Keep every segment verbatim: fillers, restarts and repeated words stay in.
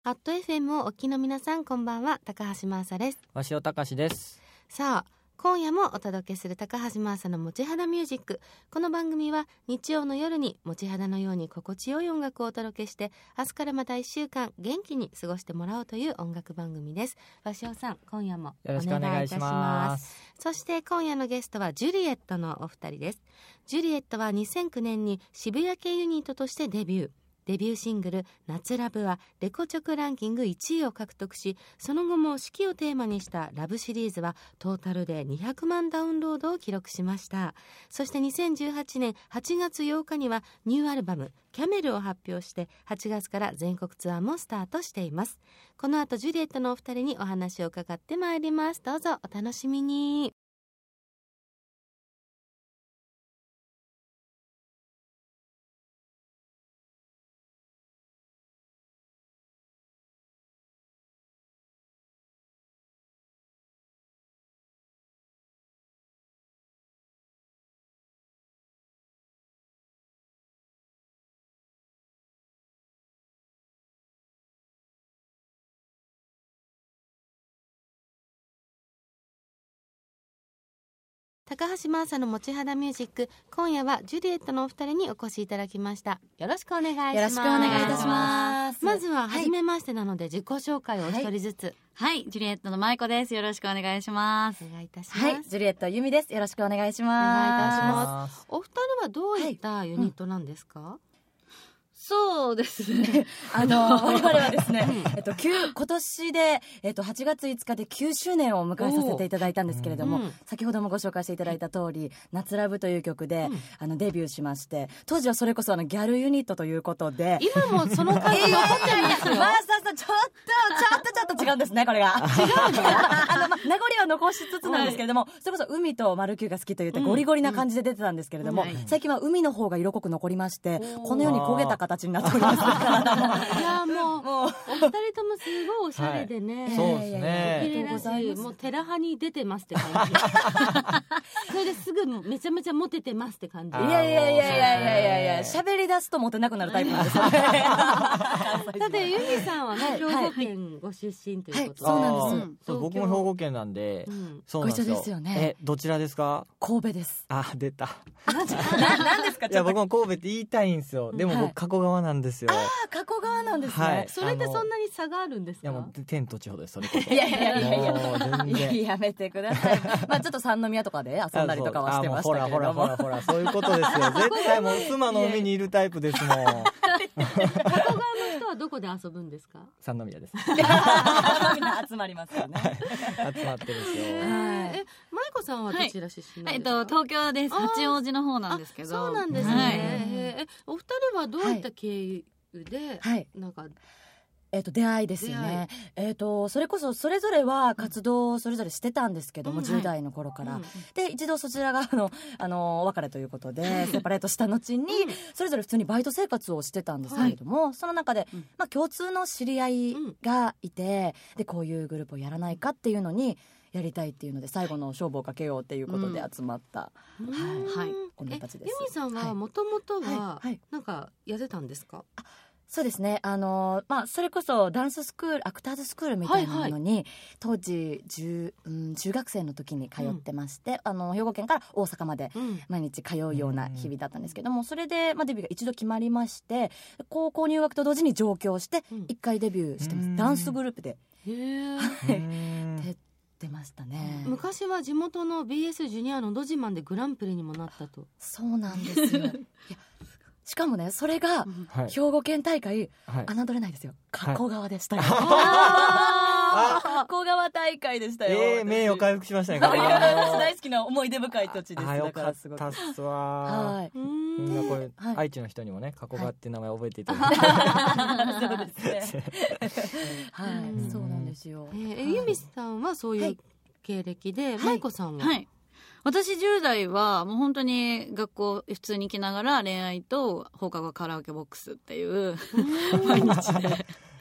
ハット エフエム をお聞きの皆さん、こんばんは。高橋真麻です。 鷲尾隆です。 さあ、今夜もお届けする高橋真麻の持ち肌ミュージック。この番組は日曜の夜に持ち肌のように心地よい音楽をお届けして、明日からまたいっしゅうかん元気に過ごしてもらおうという音楽番組です。鷲尾さん、今夜もお願いいたします。 よろしくお願いします。 そして今夜のゲストはジュリエットのお二人です。ジュリエットはにせんきゅうねんに渋谷系ユニットとしてデビュー。デビューシングル「夏ラブ」はレコチョクランキングいちいを獲得し、その後も四季をテーマにしたラブシリーズはトータルでにひゃくまんダウンロードを記録しました。そしてにせんじゅうはちねんはちがつようかにはニューアルバム「キャメル」を発表して、はちがつから全国ツアーもスタートしています。この後ジュリエットのお二人にお話を伺ってまいります。どうぞお楽しみに。高橋真麻の持ち肌ミュージック、今夜はジュリエットのお二人にお越しいただきました。よろしくお願いします。 よろしくお願いいたします。 まずは初めましてなので、自己紹介をお一人ずつ。はい、 はい、ジュリエットの舞子です。よろしくお願いします。 お願いいたします。 はい、ジュリエット由美です。よろしくお願いします。 お願いいたします。お二人はどういったユニットなんですか？はい、 そうですね。 あの我々はですね、えっと今年でえっとはちがついつかできゅうしゅうねんを迎えさせていただいたんですけれども、うん、先ほどもご紹介していただいた通り、夏ラブという曲で、うん、あのデビューしまして、当時はそれこそあのギャルユニットということで、 今もその感じ残ってるんですよ。 まあささちょっとちょっとちょっと違うんですね、これが。違うの？あのまあ名残は残しつつなんですけれども、はい、それこそ海とマルキューが好きといってゴリゴリな感じで出てたんですけれども、うんうん、最近は海の方が色濃く残りまして、このように焦げた形になっております。 いやもう、もうお二人ともすごいおしゃれでね、 はい、そうですね、 綺麗らしい、もうテラ派に出てますって感じ。それですぐめちゃめちゃモテてますって感じ。 いやいやいやいやいやいやいや、喋り出すとモテなくなるタイプなんですよね。 だって由美さんはね、兵庫県ご出身ということで、 はいはい、そうなんです。 そう、僕も兵庫県なんで、うん、そうなんですよ。 ご一緒ですよね。 え、どちらですか？ 神戸です。 あ、出た。 何ですか？ いや、僕も神戸って言いたいんですよ。でも僕加古川なんですよ。 ああ、加古川なんですね。はい、 それってそんなに差があるんですか？ いや、もう天と地ほどです。それこそ。 いやいやいやいや、 もう全然やめてください。まあちょっと三宮とかで遊んだりとかはしてましたけれども。 ほらほらほらほら、そういうことですよ。絶対もう妻の海にいるタイプですもん。加古川の人はどこで遊ぶんですか？ 三宮です。 みんな集まりますよね。 集まってるんですよ。 え、舞子さんはどちら出身なんですか？ はい、えっと東京です。八王子の方なんですけど。 そうなんですね。はい、え、お二人はどういった経緯で、はい、なんか。 えー、と出会いですよね。えー、とそれこそそれぞれは活動をそれぞれしてたんですけども、うん、じゅう代の頃から、うん、で一度そちらがあのあのお別れということでセパレートした後に、うん、それぞれ普通にバイト生活をしてたんですけれども、はい、その中で、うんまあ、共通の知り合いがいて、でこういうグループをやらないかっていうのにやりたいっていうので、最後の勝負をかけようっていうことで集まった、うんはいはい、こんな形です。 由美さんはもともとはなんかやってたんですか？ はいはい、そうですね、あの、まあ、それこそダンススクール、アクターズスクールみたいなのに、はいはい、当時 10、うん、中学生の時に通ってまして、うん、あの兵庫県から大阪まで毎日通うような日々だったんですけども、それで、まあ、デビューが一度決まりまして、高校入学と同時に上京して一回デビューしてます、うん、ダンスグループで。へーで出ましたね。 昔は地元の ビーエス ジュニアのど自慢でグランプリにもなったと。 そうなんですよ。いやしかもね、それが兵庫県大会、はい、侮れないですよ、加古川でしたよ。加古川大会でしたよ。 えー、名誉回復しましたね。 私大好きな思い出深い土地です。 あ、よかったっすわ。 はい。 みんなこれ、はい、愛知の人にもね、加古川って名前覚えていただいて。 そうですね。はい、そうなんですよ。 えー、由美さんはそういう経歴で、舞子さんは。 はい。私じゅう代はもう本当に学校普通に行きながら恋愛と放課後カラオケボックスっていう毎日で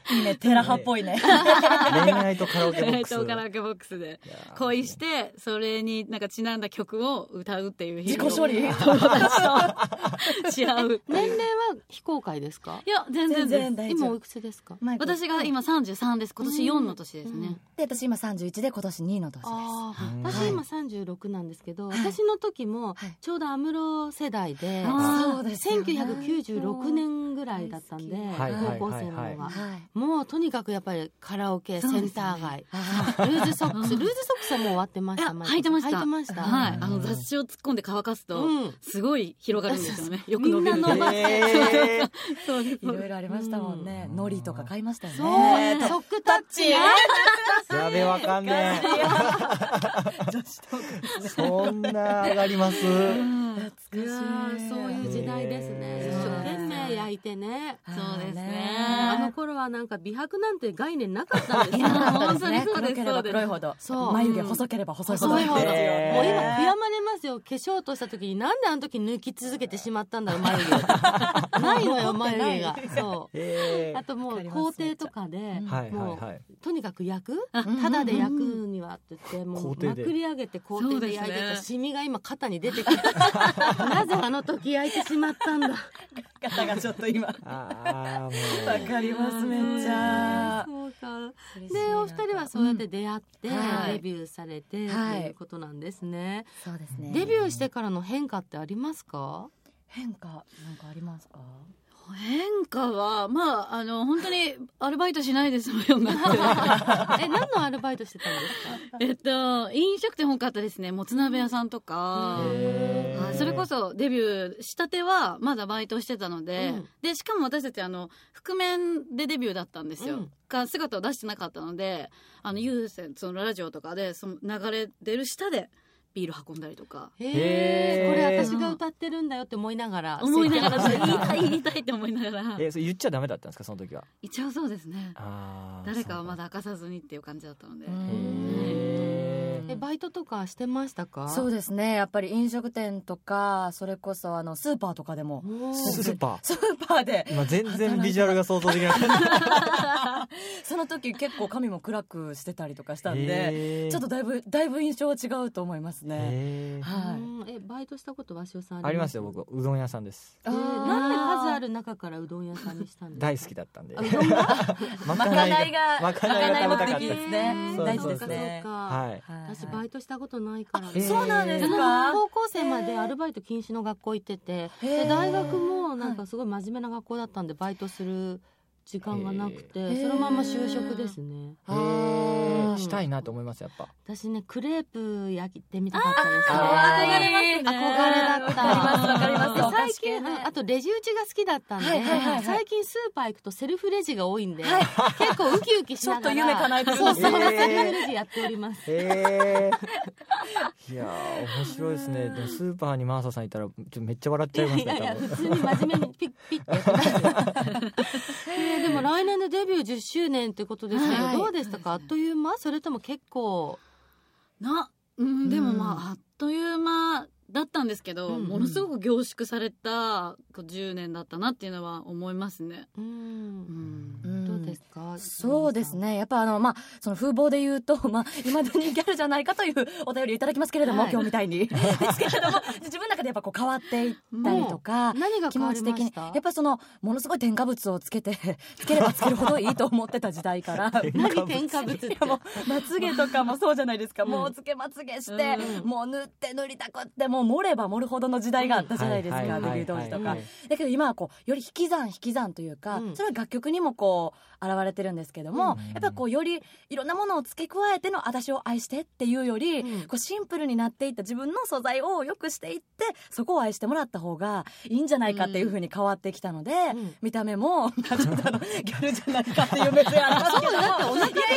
いいね、テラハっぽいね。 恋愛とカラオケボックス。 恋愛とカラオケボックスで恋してそれになんかちなんだ曲を歌うっていう日々を自己処理友達とし合うっていう。 年齢は非公開ですか？ いや全然です。 全然大丈夫。 今おいくつですか？ 私が今さんじゅうさんです。今年よんの年ですね。 で、私今さんじゅういちで今年にの年です。 ああ、 うん私今さんじゅうろくなんですけど、私の時もちょうど安室世代で、 あそうですよねせんきゅうひゃくきゅうじゅうろくねんぐらいだったんで、 はい高校生の方が、 はい。 もうとにかくやっぱりカラオケセンター街、 あルーズソックス、ルーズソックスはもう終わってました。 いや履いてました履いてました。 はい、 うんあの雑誌を突っ込んで乾かすと、 うんすごい広がるんですよね。よく伸びるみんな伸ばすへーそうですいろいろありましたもんね。 うんノリとか買いましたよね。 そう、ソックタッチ。 やべわかんね女子トークえ。そんな上がります。 懐かしい。 いやーそういう時代ですね。 へー一生懸命焼いてね。 そうですねあの頃はなんか美白なんて概念なかったんですいよ。 なかったですね。 本当にそうです黒ければ黒いほど。 そう眉毛細ければ細いほど。 細いほど。もう今へー悔やまれますよ。化粧とした時になんであの時抜き続けてしまったんだろう眉毛。ないのよ眉毛が。そう。 へーあともうわかります工程とかで、 はいもはいうはい。 とにかく焼く、 あただで焼くにはって言ってもう工程でまくり上げて工程で焼いてたそうですねシミが今肩に出てきてなぜあの時焼いてしまったんだ。 方がちょっと今。 ああもう。 わかりますめっちゃ。 そうか。でお二人はそうやって出会って、 はいデビューされて、 はいということなんですね。 そうですね。 デビューしてからの変化ってありますか？ 変化なんかありますか？ 変化はまああの本当にアルバイトしないですもんようになってえ、何のアルバイトしてたんですか？ えっと飲食店多かったですね。もつ鍋屋さんとか、 へーはい、それこそデビューしたてはまだバイトしてたので、 うんでしかも私たちあの覆面でデビューだったんですよ、 うんが姿を出してなかったので、あの有線そのラジオとかでその流れ出る下でビール運んだりとかへへえ、 ーこれ私が歌ってるんだよって思いながら思いながら接客言いたい言いたいって思いながらえそれ言っちゃダメだったんですかその時は。 一応そうですね。 あー誰かはまだ明かさずにっていう感じだったので、 うんへえ、バイトとかしてましたか？ そうですね。やっぱり飲食店とか、それこそあのスーパーとかでも、 おースーパー。 スーパーで今全然ビジュアルが想像できなかった。 その時結構髪も暗くしてたりとかしたんで、 へーちょっとだいぶだいぶ印象は違うと思いますね。 へーはい。 うんえ、バイトしたことわしおさんありますよ僕うどん屋さんです。 えーあーなんで数ある中からうどん屋さんにしたんですか？ 大好きだったんで。 あうどんがままかないがまかないが食べたかったまかない目的で。 ですすねそう大事そうそうですね。 そうかはい。 はい私バイトしたことないからえーそうなんですでか。 高校生までアルバイト禁止の学校行ってて、 へでー大学もなんかすごい真面目な学校だったんでバイトする時間がなくて、 へーそのまま就職ですね。 へあーーしたいなと思いますやっぱ。 私ねクレープ焼いてみたかったですね。 あー憧れますね憧れだった。 わかりますわかりますでお菓最近、 子系ねあとレジ打ちが好きだったんで、 はいはいはいはい最近スーパー行くとセルフレジが多いんで、 はい結構ウキウキしながらちょっと夢叶えてるんそうそう、 へーセルフレジやっております。 へーいやー面白いですね。でもスーパーにマーサさんいたらちょっとめっちゃ笑っちゃいますねいやいや多分。 普通に真面目にピッピッってやってますよ、えーでも来年でデビューじゅっしゅうねんってことですけど、 はいどうでしたか？あっという間？それとも結構な、うん、でもまあ、 うんあっという間だったんですけど、 うんうんものすごく凝縮されたこうじゅうねんだったなっていうのは思いますね。 ううんんどうですか？ そうですね。やっぱあの、まあ、その風貌で言うと、まあ、未だにギャルじゃないかというお便りいただきますけれども、 はい今日みたいに。ですけれども、自分の中でやっぱこう変わっていったりとか、気何が変わ持ち的に。 りました？ やっぱその、ものすごい添加物をつけて、つければつけるほどいいと思ってた時代から。 何添加物っていやもう、まつげとかもそうじゃないですか。 うんもうつけまつげして、 うんもう塗って塗りたくって、もう盛れば盛るほどの時代があったじゃないですか、 はいはいデビュー当時とかはいはい。 だけど今はこうより引き算引き算というか、 うんそれは楽曲にもこう現れてるんですけども、 うんやっぱりこうよりいろんなものを付け加えての私を愛してっていうより、 うんこうシンプルになっていった自分の素材を良くしていってそこを愛してもらった方がいいんじゃないかっていう風に変わってきたので、 うん見た目もまあちょっとあのギャルじゃないかっていう目線ありますけどそうだってお腹出てるよ。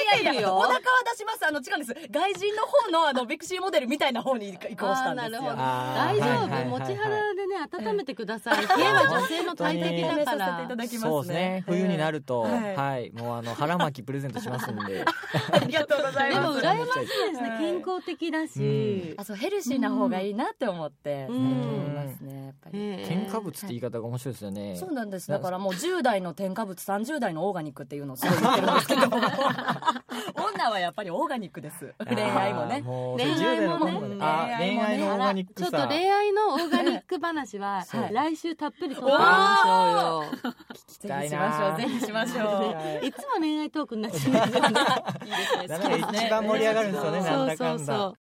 お腹は出します。あの違うんです。外人の方のあのビクシーモデルみたいな方に移行したんですよ。 なるほど。 あー大丈夫、 はいはいはいはい持ち肌でね温めてください。冷えは女性の大敵だかさせていらた。だきますね。 そうですね、冬になると、 はいはい、もうあの腹巻きプレゼントしますんでありがとうございます。 でも羨ましいですね。 はい健康的だし。 あ、そうヘルシーな方がいいなって思って最うん近思いますね。やっぱり。 へー添加物って言い方が面白いですよね。 そうなんです。だからもうじゅう代の添加物、さんじゅう代のオーガニックっていうのをすごい言ってるんですけど女はやっぱりオーガニックです。恋愛もね。 あーもう恋愛もねじゅう代の頃まであ恋愛もね恋愛のオーガニックちょっさと恋愛のオーガニック話はそう来週たっぷりとってみましょうよ。 ぜひしましょう。ぜひしましょう。 いつも恋愛トークになっちゃうんですよね。 いいですね。 だから一番盛り上がるんですよね、なんだかんだ。 そうそうそう。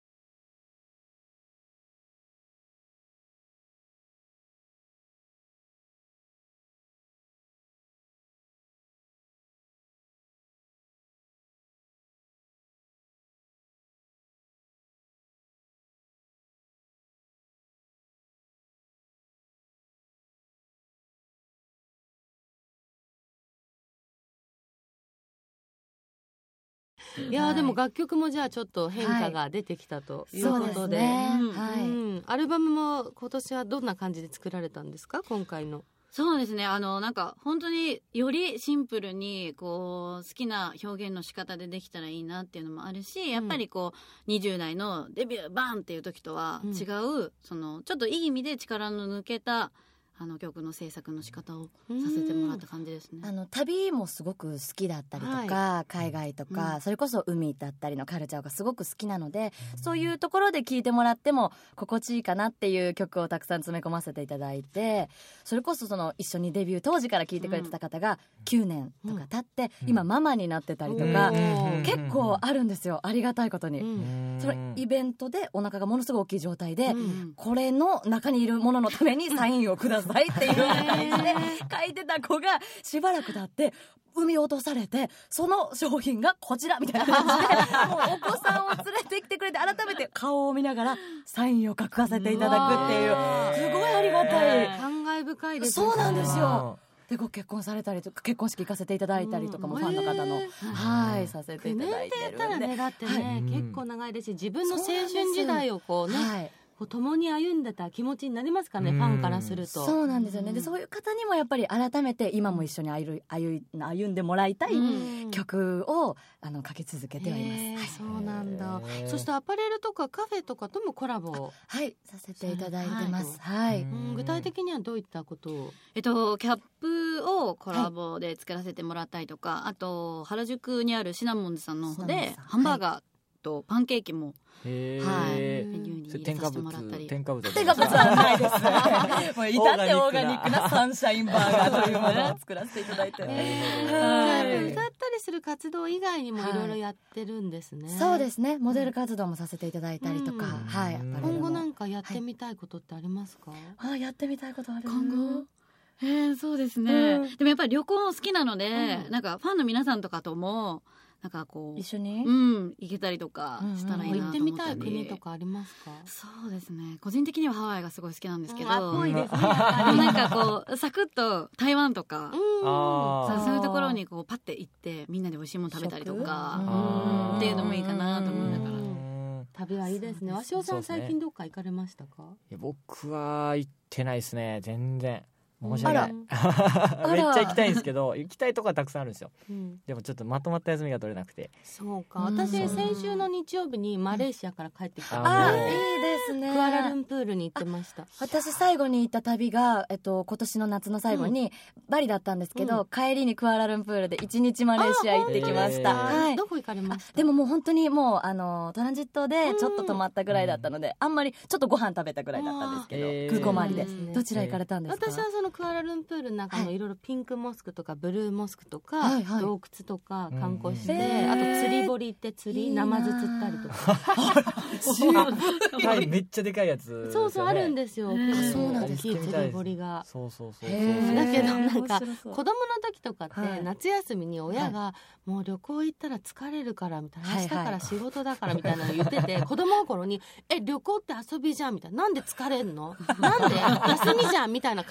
いやーでも楽曲もじゃあちょっと変化が出てきたというそうですことで、 うんね。はい。 うんアルバムも今年はどんな感じで作られたんですか、今回の。 そうですね、あのなんか本当によりシンプルにこう好きな表現の仕方でできたらいいなっていうのもあるし、やっぱりこうにじゅう代のデビューバーンっていう時とは違う、そのちょっといい意味で力の抜けたあの曲の制作の仕方をさせてもらった感じですね。 あの旅もすごく好きだったりとか、海外とか、 うんそれこそ海だったりのカルチャーがすごく好きなので、そういうところで聴いてもらっても心地いいかなっていう曲をたくさん詰め込ませていただいて、それこそその一緒にデビュー当時から聴いてくれてた方がきゅうねんとか経って、 うん今ママになってたりとか、 うん結構あるんですよ。ありがたいことに、 うんそのイベントでお腹がものすごい大きい状態で、 うんこれの中にいるもののためにサインをくださいっていう感じで書いてた子がしばらく経って海落とされて、その商品がこちらみたいな感じでもうお子さんを連れてきてくれて、改めて顔を見ながらサインを書かせていただくっていう、すごいありがたい。 感慨深いですね。 そうなんですよ。でご結婚されたりとか結婚式行かせていただいたりとかもファンの方の、 へーはいさせていただいてやったらるんで、 ねだってね、 はい結構長いですし、自分の青春時代をこうね、 はいこう共に歩んでた気持ちになりますかね、 うんファンからすると。 そうなんですよね。でそういう方にもやっぱり改めて今も一緒に歩い歩い歩んでもらいたいうん曲をあのかけ続けてはいます。 へーはいそうなんだへ。ーそしてアパレルとかカフェとかともコラボ、 はい、させていただいてます。はい。 うん具体的にはどういったことを。 えっと、キャップをコラボで作らせてもらったりとか、あと原宿にあるシナモンズさんの方でシナモンズさんハンバーガーとパンケーキも、 へーはいへーメニューにそれ添加入れさせてもらったり。 物添加物手がぶつはないです。もう至ってオーガニックなサンシャインバーガーというものを作らせていただいて。 へーはい歌ったりする活動以外にもいろいろやってるんですね。 そうですね。モデル活動もさせていただいたりとか、 うんはい。アパレルも今後なんかやってみたいことってありますか？ あやってみたいことある。 今後えー、そうですね、 うんでもやっぱり旅行好きなので、 うんなんかファンの皆さんとかともなんかこう一緒に。 うん行けたりとかしたらいい行ってみなと思ったり、 たい国とかありますか？ そうですね、個人的にはハワイがすごい好きなんですけど、 あっぽいですね。 なんかこうサクッと台湾とか、 あーそうそういうところにこうパッて行ってみんなで美味しいもの食べたりとかあーっていうのもいいかなと思いながら。 うん旅はいいですね。鷲尾さん、最近どっか行かれましたか？ いや僕は行ってないですね、全然申し訳ない。 あらめっちゃ行きたいんですけど、行きたいとこはたくさんあるんですよ。 うんでもちょっとまとまった休みが取れなくて。 そうか。 うん私先週の日曜日にマレーシアから帰ってきたああ、 ので、 いいですね。 クアラルンプールに行ってました。 私最後に行った旅が、えっと、今年の夏の最後にバリだったんですけど、 うん帰りにクアラルンプールで一日マレーシア行ってきました。 あはい。 どこ行かれました？ でももう本当にもうあのトランジットでちょっと泊まったぐらいだったので、あんまりちょっとご飯食べたぐらいだったんですけど、 うん空港周りで、 うんどちら行かれたんですか？ 私はそのクアラルンプールの中のいろいろピンクモスクとかブルーモスクとか、 はいはい洞窟とか観光して、 うんあと釣り堀行って釣りいいなナマズ釣ったりとかはい、めっちゃでかいやつですよね。 そうそうあるんですよ、 へー結構そうなんですか大きい釣り堀が。 そうそうそうそう。 へーだけどなんか面白そう子供の時とかってはい夏休みに親がもう旅行行ったら疲れるからみたいな、 はいはい明日から仕事だからみたいなの言ってて、子供の頃にえ旅行って遊びじゃんみたいな、なんで疲れんのなんで休みじゃんみたいな感覚だっ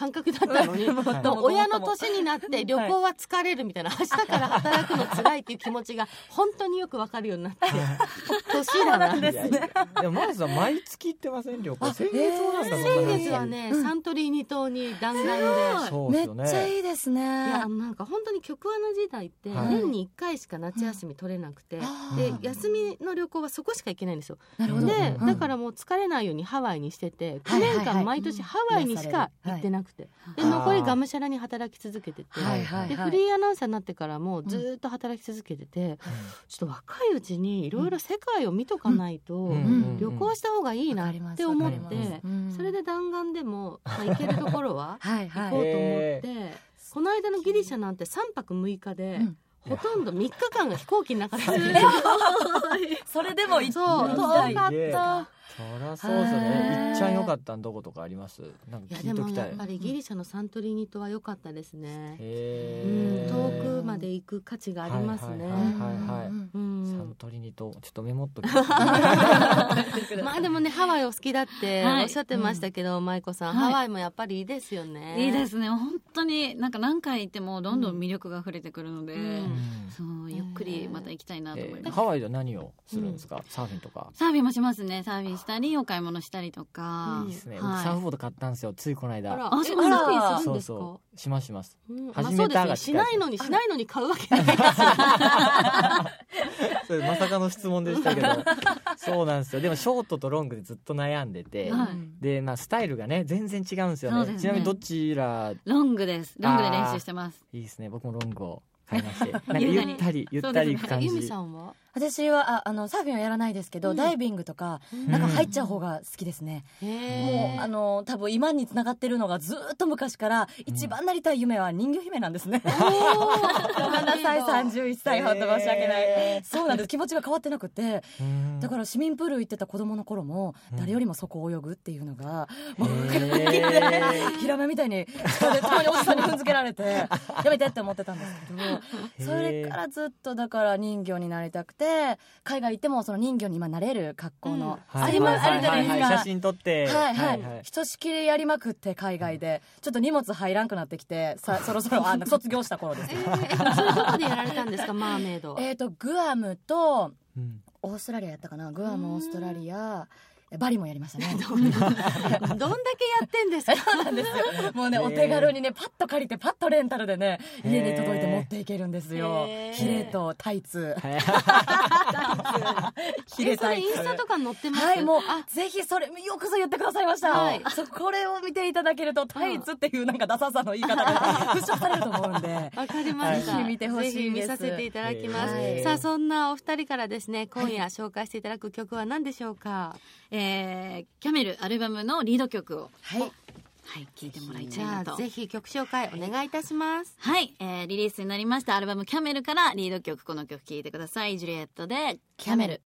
ったのに、 はいもう親の年になって旅行は疲れるみたいな、明日から働くの辛いっていう気持ちが本当によくわかるようになって年だな。 いやいやでもまずは毎月行ってません旅行。先月もなんだそんな先話月はね、サントリーニ島に弾丸で、 そうですよね。 めっちゃいいですね。 いやなんか本当に局アナ時代ってはい年にいっかいしか夏休み取れなくて、 あーで休みの旅行はそこしか行けないんですよ。 なるほど。 で、 うんだからもう疲れないようにハワイにしてて、9 はいはいはい年間毎年ハワイにしか行ってなくて、で残りがむしゃらに働き続けてて、 はいはいはい。 でフリーアナウンサーになってからもずーっと働き続けてて、ちょっと若いうちにいろいろ世界を見とかないと、 うんうん旅行した方がいいなって思っわかりますわかりて、 ますそれで弾丸でも、まあ、行けるところははいはい。 行こうと思って、 へこの間のギリシャなんてさんぱくむいかで、 うんほとんどみっかかんが飛行機の中ですよ。 それでも行そう、遠きたい。 かっすげえた。 そりゃそうですよね。いっちゃんよかったんどことかあります？なんかいやで聞いときたい。 もやっぱりギリシャのサントリーニ島は良かったですね。 へーうん、遠くまで行く価値がありますね。 はいはいはいはいうんうんサントリーニとちょっとメモっときます。 まあでもねハワイお好きだってはいおっしゃってましたけど、舞子さん、 はいハワイもやっぱりいいですよね。 いいですね本当になんか何回行ってもどんどん魅力が溢れてくるので、 うんそうゆっくりまた行きたいなと思います、 えーハワイでは何をするんですか？サーフィンとか。 サーフィンもしますね。サーフィンしたりお買い物したりとか、 いいですね。 はい僕サーフボード買ったんですよ。ついこの間。 あら、 あえそうなんだサーフィンするんそうですか？ そうしますします。 うんまあ始そうですね。 めたがしないのにしないのに買うわけないですよ。 それまさかの質問でしたけどそうなんですよ。でもショートとロングでずっと悩んでて、 はいでまあスタイルがね全然違うんですよね。 そうですねちなみにどちらロングです。ロングで練習してます。 いいですね。僕もロングを買いまして、なんか優雅にゆったりゆったりいく感じ。 ゆみさんは？ 私はああのサーフィンはやらないですけど、 うんダイビングとかうんなんか入っちゃう方が好きですね。もうあの多分今につながってるのがずっと昔から一番なりたい夢は人魚姫なんですね。ごめんなさいさんじゅういっさいほんと申し訳ない、 へそうなんです。気持ちが変わってなくて、 うんだから市民プール行ってた子供の頃もうん誰よりもそこを泳ぐっていうのが、もうへーヒラメみたいに下でたまにおじさんに踏んづけられてやめてって思ってたんですけど、それからずっとだから人魚になりたくて、海外行ってもその人魚に今なれる格好の、 うんありますあるじゃないですか。 写真撮って、 はいはい、ひとしきりやりまくって海外でちょっと荷物入らんくなってきてさそろそろあの卒業した頃ですえー、えそれどこでやられたんですか？マーメイドは。 えっとグアムとうんオーストラリアやったかな。グアムオーストラリアバリもやりましたね。 どんだけやってんですか？ そうなんですよ。もうね、 へーお手軽にねパッと借りてパッとレンタルでね家に届いて持っていけるんですよ。 へーヒレとタイツヒえそれレタイツインスタとかに載ってます？ はい、もうあぜひそれよくぞ言ってくださいました、 はいそうこれを見ていただけるとタイツっていうなんかダサさの言い方が払拭されると思うんでわかりました。 ぜひ見てほしいですぜひ見させていただきます。 はいさあそんなお二人からですね、今夜紹介していただく曲は何でしょうか？ えー、キャメルアルバムのリード曲をはいはい聴いてもらいたじいなと。 ゃあぜひ曲紹介お願いいたします。 はい、えー、リリースになりましたアルバムキャメルからリード曲、この曲聴いてください。ジュリエットでキャメル。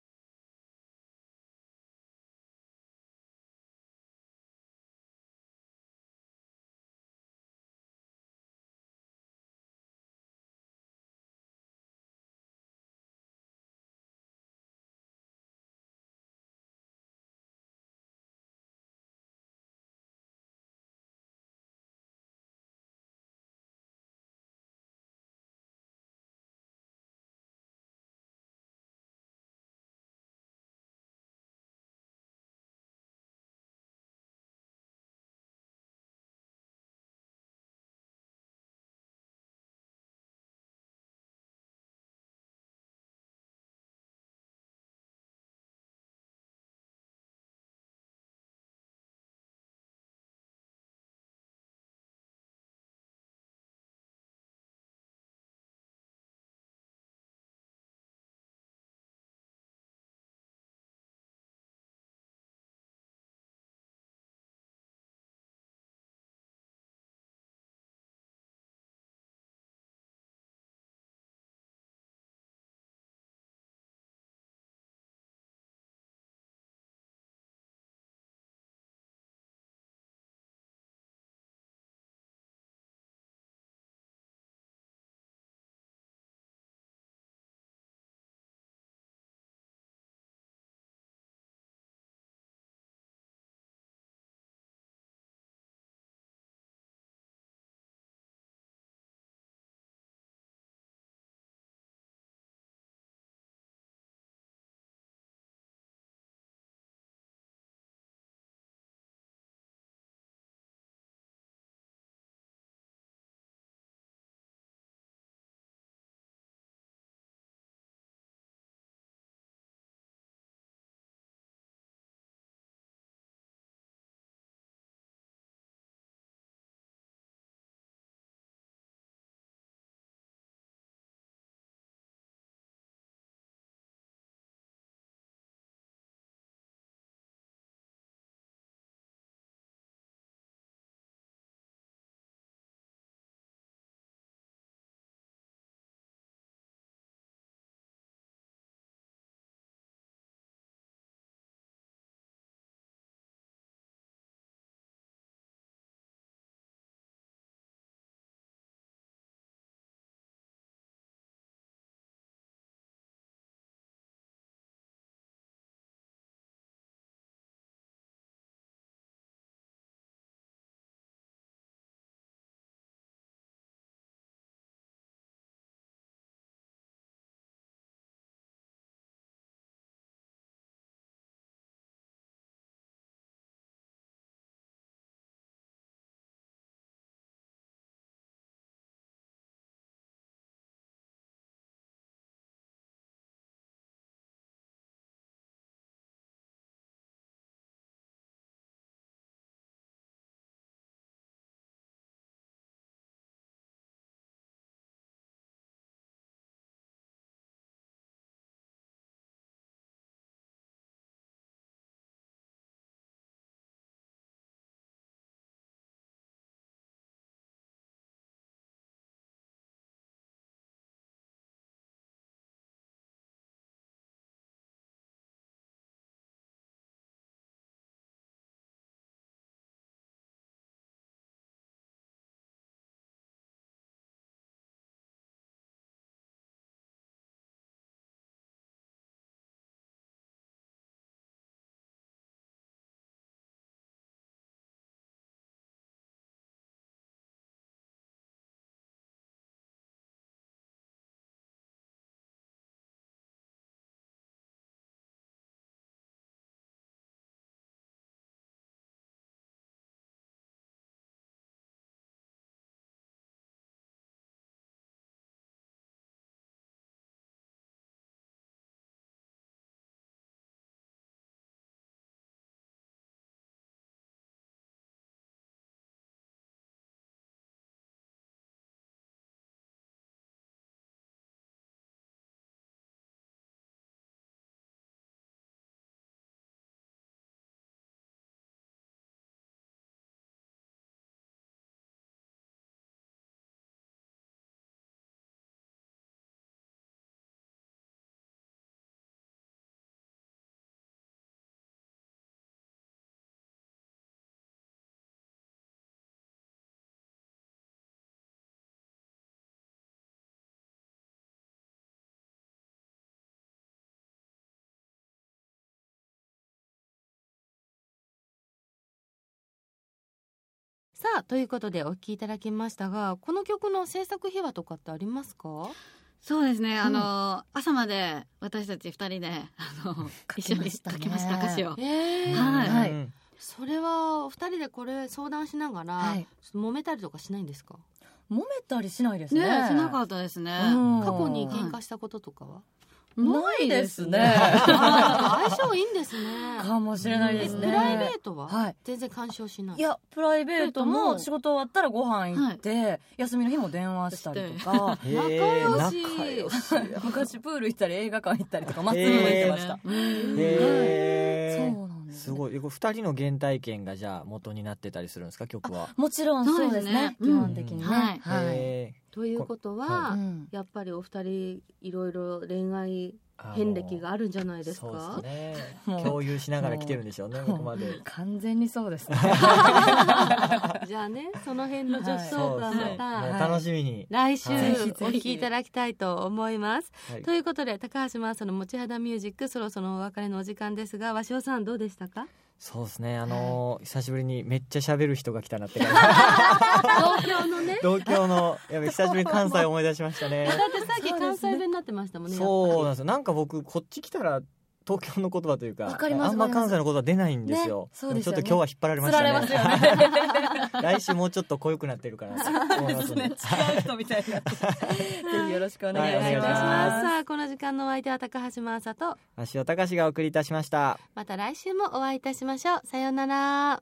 さあということでお聴きいただきましたが、この曲の制作秘話とかってありますか？ そうですね、あの、うん、朝まで私たちふたりであの一緒に書きました歌詞を、 えー、 はい、 はい、それはお二人でこれ相談しながら、はい、揉めたりとかしないんですか？ 揉めたりしないですね。 ね、しなかったですね。 過去に喧嘩したこととかは？ ないですね。 相性いいんですね。 かもしれないですね。 プライベートは、はい、全然干渉しない？いや、プライベートも仕事終わったらご飯行って、はい、休みの日も電話したりとか。 仲良し。 昔プール行ったり映画館行ったりとか、まっすぐも行ってました。 へー。そうなんです。すごい。ふたりの原体験がじゃあ元になってたりするんですか、曲は？ もちろんそうですね。基本的にね。 はい。ということは、やっぱりお二人いろいろ恋愛遍歴があるんじゃないですか？ そうですね。共有しながら来てるんでしょうね、ここまで。 完全にそうですね。 じゃあね、その辺の女子トークはまた楽しみに来週お聞きいただきたいと思います。ということで、高橋真麻の持ち肌ミュージック、そろそろお別れのお時間ですが、鷲尾さんどうでしたか？ そうですね、あのー、久しぶりにめっちゃ喋る人が来たなって感じ。同郷のね。 同郷の、やっぱ久しぶりに関西を思い出しましたね。 だってさっき関西弁になってましたもんね。 そうなんですよ。なんか僕こっち来たら東京の言葉というか、あんま関西の言葉出ないんですよ。ね、でもちょっと今日は引っ張られましたね。 ますよね。 来週もうちょっと濃ゆくなってるからと思いますね。 違う人みたいになって。ぜひよろしくお願いします。 はい、お願いします。さあ、この時間のお相手は高橋真麻と鷲尾隆がお送りいたしました。 また来週もお会いいたしましょう。さようなら。